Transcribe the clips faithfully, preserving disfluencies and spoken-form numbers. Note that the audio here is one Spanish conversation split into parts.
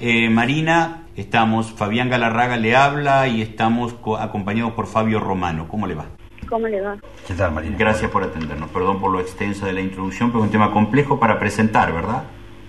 Eh, Marina, estamos, Fabián Galarraga le habla y estamos co- acompañados por Fabio Romano. ¿Cómo le va? ¿Cómo le va? ¿Qué tal, Marina? Gracias por atendernos. Perdón por lo extenso de la introducción, pero es un tema complejo para presentar, ¿verdad?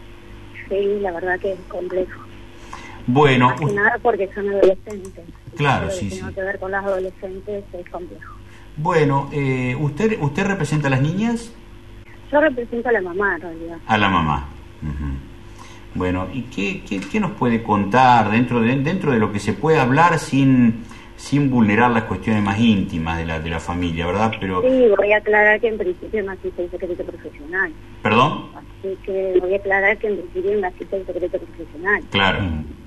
Sí, la verdad que es complejo. Bueno, Más que nada porque son adolescentes. Claro, Lo que sí, tiene sí. que ver con las adolescentes es complejo. Bueno, eh, ¿usted usted representa a las niñas? Yo represento a la mamá, en realidad. A la mamá. Uh-huh. Bueno, ¿y qué, qué, qué nos puede contar dentro de dentro de lo que se puede hablar sin sin vulnerar las cuestiones más íntimas de la de la familia, ¿verdad? Pero Sí, voy a aclarar que en principio no existe el secreto profesional. ¿Perdón? Así que voy a aclarar que en principio no existe el secreto profesional. Claro.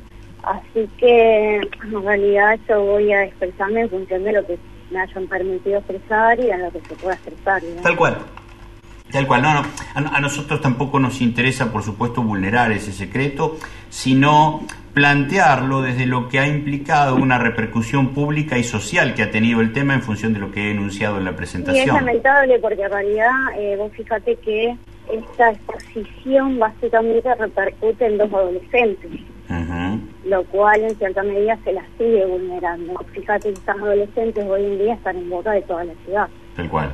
Así que en realidad yo voy a expresarme en función de lo que me hayan permitido expresar y a lo que se pueda expresar, ¿no? Tal cual. Tal cual, no, no. A, a nosotros tampoco nos interesa, por supuesto, vulnerar ese secreto, sino plantearlo desde lo que ha implicado una repercusión pública y social que ha tenido el tema en función de lo que he enunciado en la presentación. Y es lamentable porque en realidad eh, vos fíjate que esta exposición básicamente repercute en dos adolescentes, Uh-huh. lo cual en cierta medida se las sigue vulnerando. Fíjate que estas adolescentes hoy en día están en boca de toda la ciudad. Tal cual.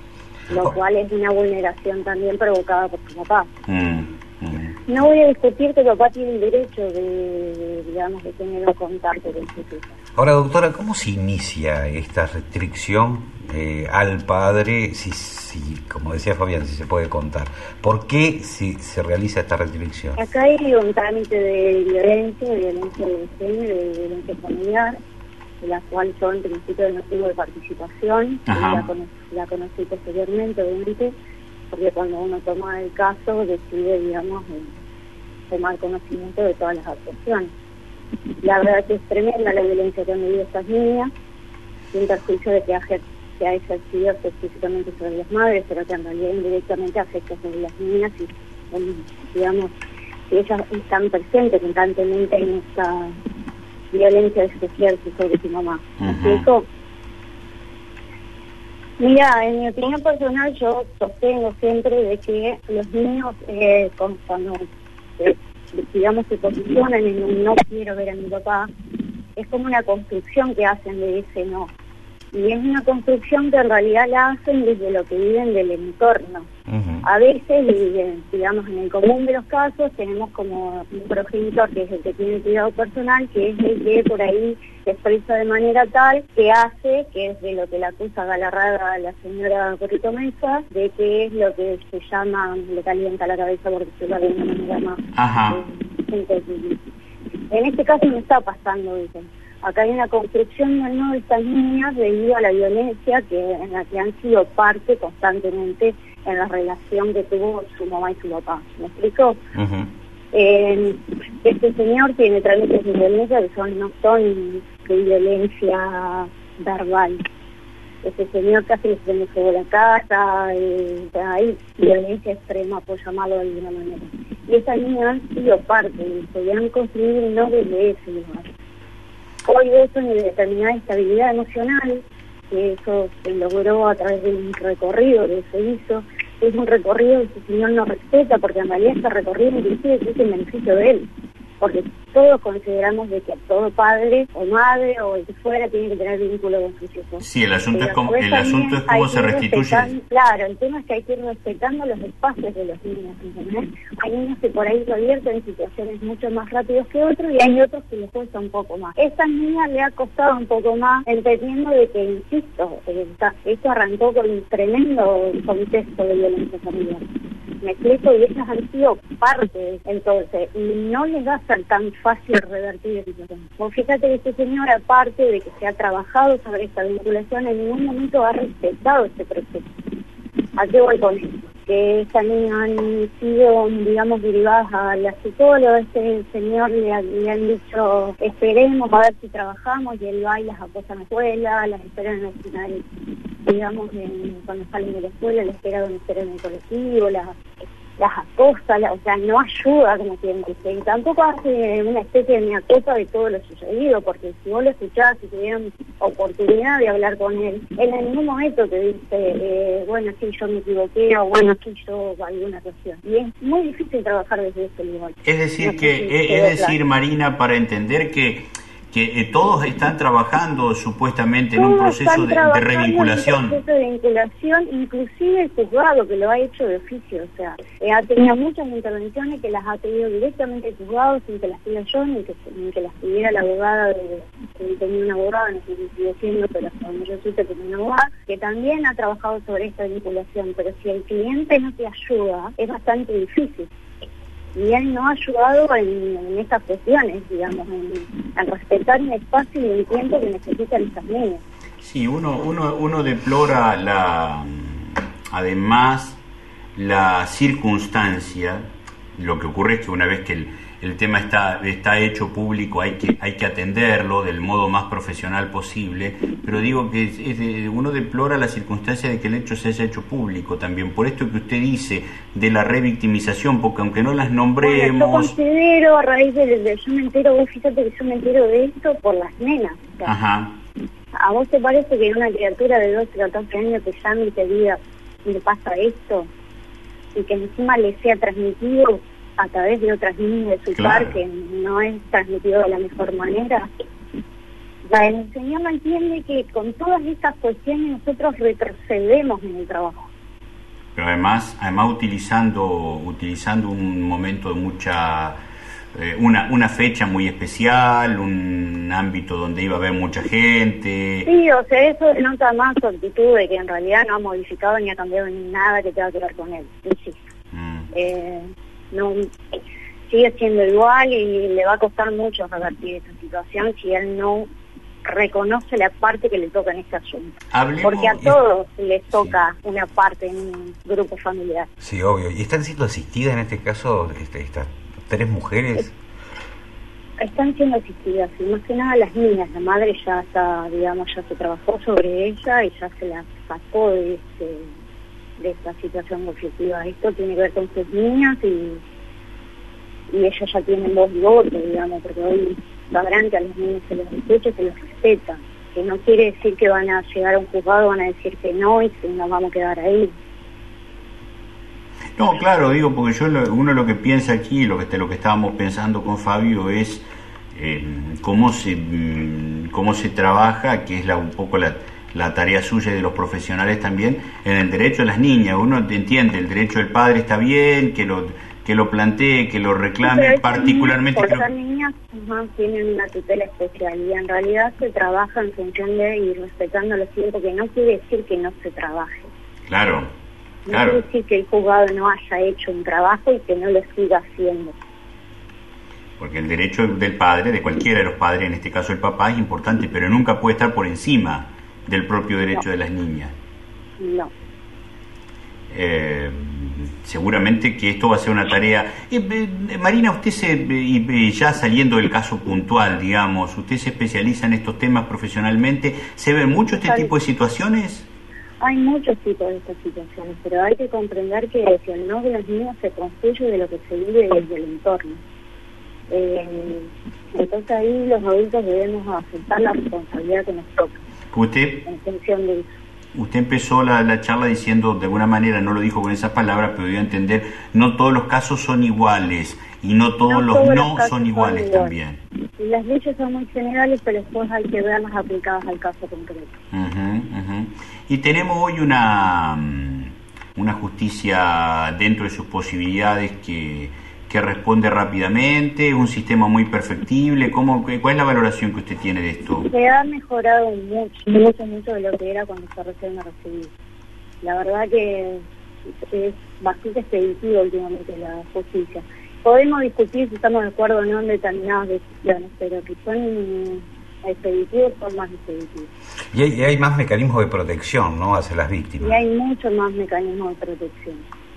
Lo cual es una vulneración también provocada por su papá. Mm, mm. No voy a discutir que el papá tiene el derecho de, de digamos, de tener un contacto con sus hijas. Ahora, doctora, ¿cómo se inicia esta restricción eh, al padre, si, si, como decía Fabián, si se puede contar? ¿Por qué si, se realiza esta restricción? Acá hay un trámite de violencia, de violencia de género, de violencia familiar, de la cual yo en principio no tuve participación, y la, cono la conocí posteriormente, obviamente, porque cuando uno toma el caso decide, digamos, tomar conocimiento de todas las actuaciones. La verdad que es tremenda la violencia que han vivido estas niñas, sin perjuicio de que, que ha ejercido específicamente sobre las madres, pero que en realidad indirectamente afecta sobre las niñas y, digamos, si ellas están presentes constantemente en esta violencia que se ejerce sobre su mamá. ¿Me explico? Mira, en mi opinión personal yo sostengo siempre de que los niños eh, cuando eh, digamos se posicionan en un no quiero ver a mi papá, es como una construcción que hacen de ese no. Y es una construcción que en realidad la hacen desde lo que viven del entorno. Uh-huh. A veces, digamos, en el común de los casos, tenemos como un progenitor que es el que tiene cuidado personal, que es el que por ahí se expresa de manera tal que hace, que es de lo que la acusa Galarraga a la señora Corrito Mesa, de que es lo que se llama, le calienta la cabeza porque se va de una manera más. Ajá. Eh, en este caso no está pasando eso. Acá hay una construcción del no de estas niñas debido a la violencia que en la que han sido parte constantemente en la relación que tuvo su mamá y su papá. ¿Me explico? Uh-huh. eh, este señor tiene trámites de violencia que son no son de violencia verbal. Este señor casi les prende fuego la casa, eh, hay violencia extrema, por llamarlo de alguna manera. Y esas niñas han sido parte de eso y han construido un no desde ese lugar. Hoy de eso en determinada estabilidad emocional, que eso se logró a través de un recorrido que se hizo, es un recorrido que el señor no respeta, porque en realidad este recorrido inclusive es en beneficio de él, porque todos consideramos de que todo padre o madre o el que fuera tiene que tener vínculo con sus hijos. Sí, el asunto es cómo, el asunto es cómo se restituye. Claro, el tema es que hay que ir respetando los espacios de los niños, ¿entendés? Hay niños que por ahí se advierten en situaciones mucho más rápidos que otros y hay otros que les cuesta un poco más. Esta niña le ha costado un poco más, entendiendo de que, insisto, eh, esto arrancó con un tremendo contexto de violencia familiar. Me explico, y ellas han sido parte, entonces, y no les va a ser tan fácil revertir esa situación. Vos fíjate que este señor, aparte de que se ha trabajado sobre esta vinculación, en ningún momento ha respetado este proceso. ¿A qué voy con esto? Que esta niña han sido, digamos, derivadas a la psicóloga, este señor le, ha, le han dicho, esperemos a ver si trabajamos, y él va y las acosa en la escuela, las espera en el final, digamos, en, cuando salen de la escuela, las espera donde espera en el colectivo, las, las acosa, la, o sea, no ayuda, como quien dice, y tampoco hace una especie de mea culpa de todo lo sucedido, porque si vos lo escuchás y tuvieron oportunidad de hablar con él, él en ningún momento te dice, eh, bueno, sí, yo me equivoqué, o bueno, sí, yo alguna cuestión. Y es muy difícil trabajar desde ese lugar. Es decir, no que, si es, es decir, claro. Marina, para entender que que eh, todos están trabajando supuestamente en todos un proceso de, de revinculación. En un proceso de vinculación, inclusive el juzgado que lo ha hecho de oficio, o sea, eh, ha tenido muchas intervenciones que las ha pedido directamente el juzgado sin que las pida yo, ni que, ni que las pidiera la abogada, de, que tenía una abogada, no sé si sigue siendo, pero cuando yo supe que tenía una abogada, que también ha trabajado sobre esta vinculación, pero si el cliente no te ayuda, es bastante difícil. Y él no ha ayudado en, en estas cuestiones, digamos, en, en respetar un espacio y un tiempo que necesitan estas niñas. Sí, uno, uno, uno deplora la, además, la circunstancia. Lo que ocurre es que una vez que el, el tema está, está hecho público hay que, hay que atenderlo del modo más profesional posible, pero digo que es, es de, uno deplora la circunstancia de que el hecho se haya hecho público también, por esto que usted dice de la revictimización, porque aunque no las nombremos... Bueno, yo considero, a raíz de, de yo me entero, vos fíjate que yo me entero de esto por las nenas. O sea, ajá. ¿A vos te parece que una criatura de doce, catorce años te llame y te diga, le pasa esto? Y que encima le sea transmitido a través de otras niñas de su claro. par, que no es transmitido de la mejor manera. La, el señor no entiende que con todas estas cuestiones nosotros retrocedemos en el trabajo. Pero además, además utilizando, utilizando un momento de mucha, eh, una, una fecha muy especial, un ámbito donde iba a haber mucha gente. Sí, o sea, eso denota más su actitud de que en realidad no ha modificado ni ha cambiado ni nada que tenga que ver con él, insisto. Mm. Eh, no sigue siendo igual y le va a costar mucho revertir esta situación si él no reconoce la parte que le toca en este asunto. Hablemos, porque a todos y... les toca sí. una parte en un grupo familiar. Sí, obvio. ¿Y están siendo asistidas en este caso este, estas tres mujeres? Están siendo asistidas, y más que nada las niñas. La madre ya está, digamos, ya se trabajó sobre ella y ya se la sacó de este de esta situación objetiva. Esto tiene que ver con sus niñas y, y ellos ya tienen voz y voto, digamos, porque hoy sabrán que a los niños se los escucha y se los respeta, que no quiere decir que van a llegar a un juzgado, van a decir que no y que nos vamos a quedar ahí. No, claro, digo, porque yo lo, uno lo que piensa aquí, lo que lo que estábamos pensando con Fabio es eh, cómo se cómo se trabaja, que es la un poco la la tarea suya y de los profesionales también, en el derecho de las niñas. Uno entiende, el derecho del padre está bien, que lo que lo plantee, que lo reclame, sí, particularmente... Por las niñas uh, tienen una tutela especial y en realidad se trabaja en función de ir respetando los tiempos, que no quiere decir que no se trabaje. Claro, no claro. quiere decir que el juzgado no haya hecho un trabajo y que no lo siga haciendo. Porque el derecho del padre, de cualquiera de los padres, en este caso el papá, es importante, pero nunca puede estar por encima del propio derecho no. de las niñas. No. Eh, seguramente que esto va a ser una tarea... Eh, eh, Marina, usted se, eh, ya saliendo del caso puntual, digamos, usted se especializa en estos temas profesionalmente, ¿se ven mucho este tipo de situaciones? Hay muchos tipos de estas situaciones, pero hay que comprender que, que el no de los niños se construye de lo que se vive desde el entorno. Eh, entonces ahí los adultos debemos aceptar la responsabilidad que nos toca. Usted, en función de eso. Usted empezó la, la charla diciendo, de alguna manera, no lo dijo con esas palabras, pero dio a entender, no todos los casos son iguales y no todos no los todos no los son iguales son también. Y las leyes son muy generales, pero después hay que verlas aplicadas al caso concreto. Uh-huh, uh-huh. Y tenemos hoy una, una justicia dentro de sus posibilidades que... que responde rápidamente, un sistema muy perfectible. ¿Cómo, ¿Cuál es la valoración que usted tiene de esto? Se ha mejorado mucho, mucho, mucho de lo que era cuando se recién me recibí. La verdad que es bastante expeditivo últimamente la justicia. Podemos discutir si estamos de acuerdo o no en determinadas decisiones, pero que son expeditivos, son más expeditivos. Y hay, y hay más mecanismos de protección, ¿no?, hacia las víctimas. Y hay muchos más mecanismos de protección.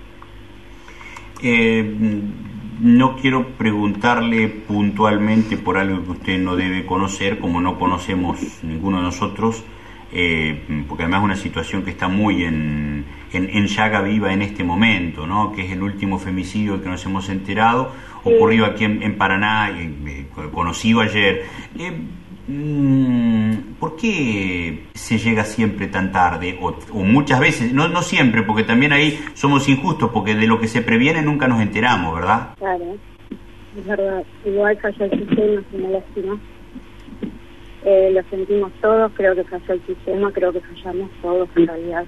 Eh... No quiero preguntarle puntualmente por algo que usted no debe conocer, como no conocemos ninguno de nosotros, eh, porque además es una situación que está muy en, en, en llaga viva en este momento, ¿no? Que es el último femicidio del que nos hemos enterado, ocurrido aquí en, en Paraná, eh, conocido ayer. Eh, ¿Por qué se llega siempre tan tarde? O, o muchas veces, no, no siempre, porque también ahí somos injustos, porque de lo que se previene nunca nos enteramos, ¿verdad? Claro, es verdad. Igual falla el sistema, es una lástima. Eh, lo sentimos todos, creo que falló el sistema, creo que fallamos todos en realidad.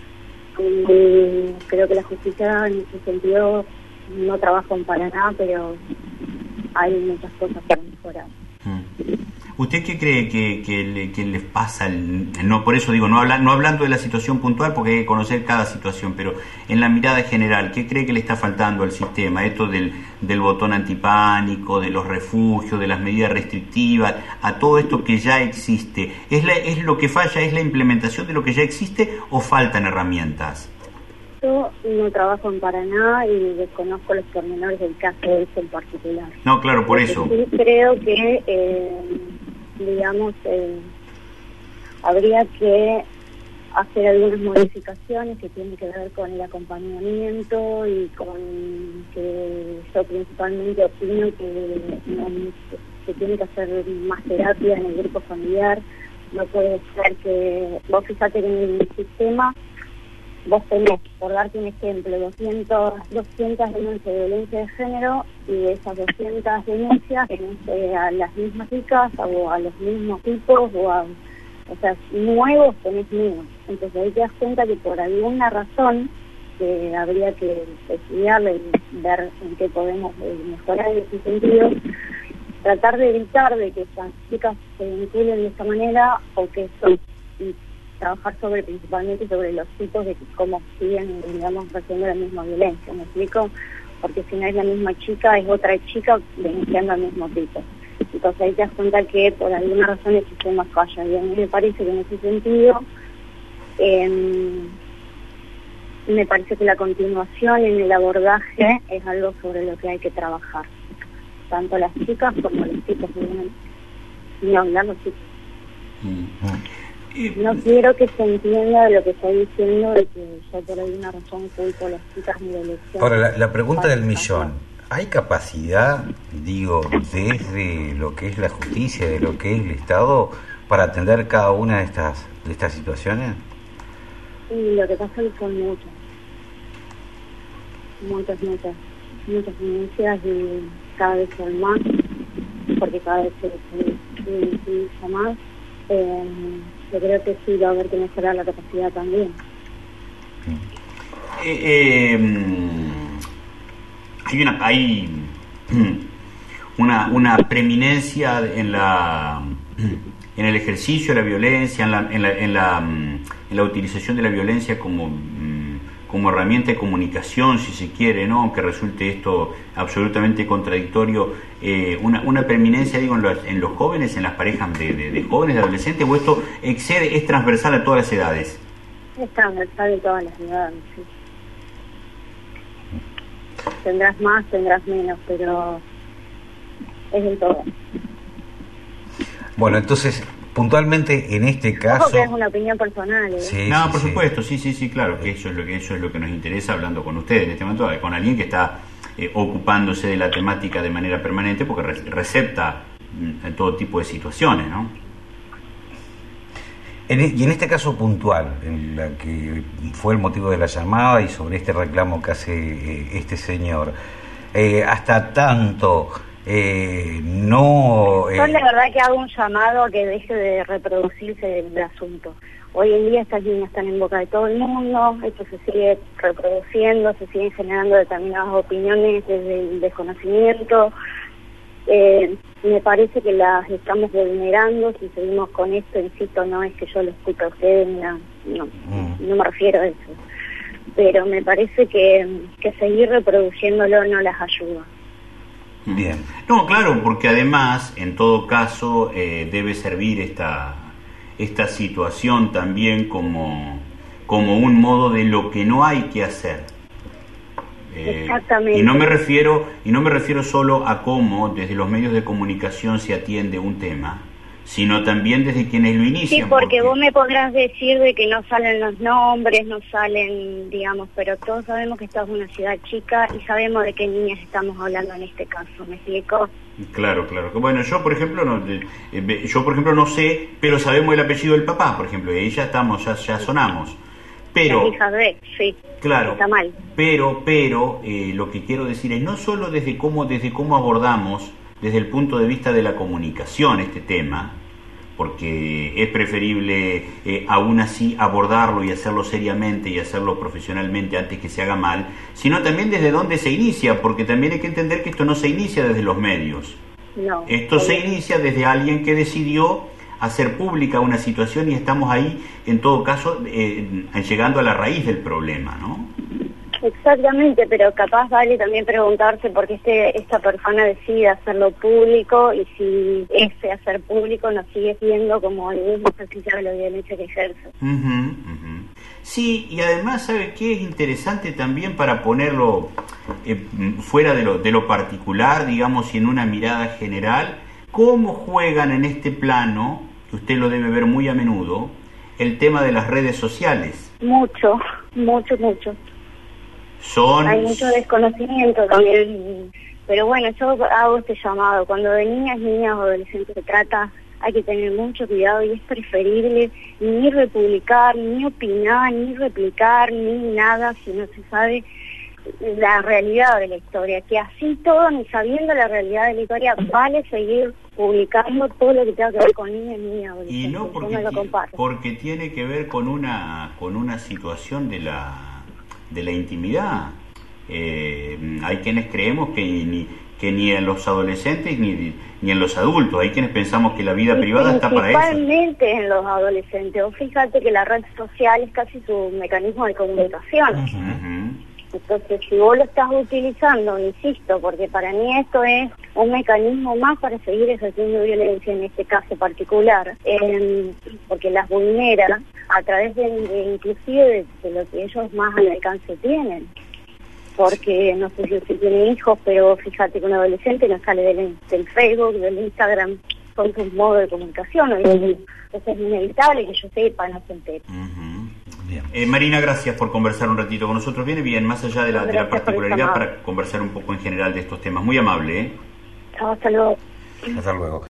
Y creo que la justicia en ese sentido no trabaja en Paraná, pero hay muchas cosas para mejorar. ¿Usted qué cree que, que, le, que les pasa? El, no, por eso digo, no, habla, no hablando de la situación puntual, porque hay que conocer cada situación, pero en la mirada general, ¿qué cree que le está faltando al sistema? Esto del, del botón antipánico, de los refugios, de las medidas restrictivas, a todo esto que ya existe. ¿Es, la, ¿Es lo que falla, es la implementación de lo que ya existe o faltan herramientas? Yo no trabajo en Paraná y desconozco los pormenores del caso de ese en particular. No, claro, por eso. Sí, creo que, eh, digamos, eh, habría que hacer algunas modificaciones que tienen que ver con el acompañamiento y con que yo principalmente opino que no, se tiene que hacer más terapia en el grupo familiar. No puede ser que, vos fíjate que en el sistema vos tenés, por darte un ejemplo, doscientas denuncias de violencia de género, y de esas doscientas denuncias tenés eh, a las mismas chicas o a los mismos tipos, o a, o sea, nuevos tenés menos. Entonces ahí te das cuenta que por alguna razón que habría que estudiarle y ver en qué podemos eh, mejorar en ese sentido, tratar de evitar de que estas chicas se vinculen de esta manera, o que son... trabajar sobre principalmente sobre los tipos de cómo siguen, digamos, recibiendo la misma violencia, ¿me explico? Porque si no es la misma chica, es otra chica denunciando al mismo tipo. Entonces ahí te das cuenta que por alguna razón el sistema falla, y a mí me parece que en ese sentido eh, me parece que la continuación en el abordaje es algo sobre lo que hay que trabajar, tanto las chicas como los chicos, ni hablar los chicos. Mm-hmm. No quiero que se entienda de lo que estoy diciendo, de que yo por alguna razón culpo a las chicas ni de elección. Ahora, la, la pregunta del millón, ¿hay capacidad, digo, desde lo que es la justicia, de lo que es el Estado, para atender cada una de estas de estas situaciones? Y lo que pasa es que son muchas, muchas, muchas, muchas denuncias, y cada vez son más, porque cada vez se utiliza más. Eh, yo creo que sí va a haber que mejorar la capacidad también. Eh, eh, hay una hay una una preeminencia en la en el ejercicio de la violencia, en la en la en la, en la utilización de la violencia como como herramienta de comunicación, si se quiere, ¿no? Aunque resulte esto absolutamente contradictorio, eh, una, una preeminencia, digo, en los, en los jóvenes, en las parejas de, de, de jóvenes, de adolescentes, o esto excede, es transversal a todas las edades. Es transversal a todas las edades, sí. Tendrás más, tendrás menos, pero es en todo. Bueno, entonces, puntualmente en este caso... Ojo que es una opinión personal, ¿eh? Sí, no, sí, por sí. supuesto, sí, sí, sí, claro, que eso es lo que eso es lo que nos interesa hablando con ustedes en este momento, con alguien que está eh, ocupándose de la temática de manera permanente, porque re- recepta mm, todo tipo de situaciones, ¿no? En, y en este caso puntual, en la que fue el motivo de la llamada y sobre este reclamo que hace eh, este señor, eh, hasta tanto... Eh, no eh... Yo la verdad que hago un llamado a que deje de reproducirse el, el asunto. Hoy en día estas líneas están en boca de todo el mundo, esto se sigue reproduciendo, se siguen generando determinadas opiniones desde el desconocimiento. Eh, me parece que las estamos vulnerando si seguimos con esto. Insisto, no es que yo les culpe a ustedes, no, no, mm. no me refiero a eso, pero me parece que, que seguir reproduciéndolo no las ayuda. Bien. No, claro, porque además, en todo caso, eh, debe servir esta esta situación también como, como un modo de lo que no hay que hacer. Eh, Exactamente. Y no me refiero y no me refiero solo a cómo desde los medios de comunicación se atiende un tema, sino también desde quienes lo inician. Sí, porque, porque vos me podrás decir de que no salen los nombres, no salen, digamos, pero todos sabemos que esta es una ciudad chica y sabemos de qué niñas estamos hablando en este caso, ¿me explico? Claro, claro. Bueno, yo por ejemplo no, eh, yo por ejemplo no sé, pero sabemos el apellido del papá, por ejemplo, y ahí ya estamos, ya, ya sonamos. Pero, la hija de, sí, claro, está mal. Pero, pero eh, lo que quiero decir es no solo desde cómo, desde cómo abordamos desde el punto de vista de la comunicación este tema, porque es preferible eh, aún así abordarlo y hacerlo seriamente y hacerlo profesionalmente antes que se haga mal, sino también desde dónde se inicia, porque también hay que entender que esto no se inicia desde los medios. No, esto se inicia desde alguien que decidió hacer pública una situación y estamos ahí, en todo caso, eh, llegando a la raíz del problema, ¿no? Exactamente, pero capaz vale también preguntarse por qué este, esta persona decide hacerlo público y si ese hacer público no sigue siendo como el mismo ejercicio de la violencia que ejerce. Uh-huh, uh-huh. Sí, y además, ¿sabe qué? Es interesante también para ponerlo eh, fuera de lo, de lo particular, digamos, y en una mirada general, cómo juegan en este plano, que usted lo debe ver muy a menudo, el tema de las redes sociales. Mucho, mucho, mucho. Son... Hay mucho desconocimiento también, pero bueno, yo hago este llamado. Cuando de niñas, niñas o adolescentes se trata, hay que tener mucho cuidado y es preferible ni republicar, ni opinar, ni replicar, ni nada si no se sabe la realidad de la historia, que así todo, ni sabiendo la realidad de la historia, vale seguir publicando todo lo que tenga que ver con niñas, niñas, adolescentes. Y no porque, no lo porque tiene que ver con una con una situación de la de la intimidad. Eh, hay quienes creemos que ni que ni en los adolescentes ni, ni en los adultos, hay quienes pensamos que la vida y privada está para eso. Principalmente en los adolescentes. O fíjate que la red social es casi su mecanismo de comunicación. Uh-huh. Entonces, si vos lo estás utilizando, insisto, porque para mí esto es un mecanismo más para seguir ejerciendo violencia en este caso particular, eh, porque las vulnera a través de, de inclusive de, de lo que ellos más al alcance tienen. Porque no sé si, si tienen hijos, pero fíjate que un adolescente no sale del, del Facebook, del Instagram, son sus modos de comunicación, ¿no? Entonces es inevitable que yo sepa, no se entere. Uh-huh. Bien. Eh, Marina, gracias por conversar un ratito con nosotros. Viene bien, más allá de la, de la particularidad, para conversar un poco en general de estos temas. Muy amable, ¿eh? Chao, hasta luego. Hasta luego.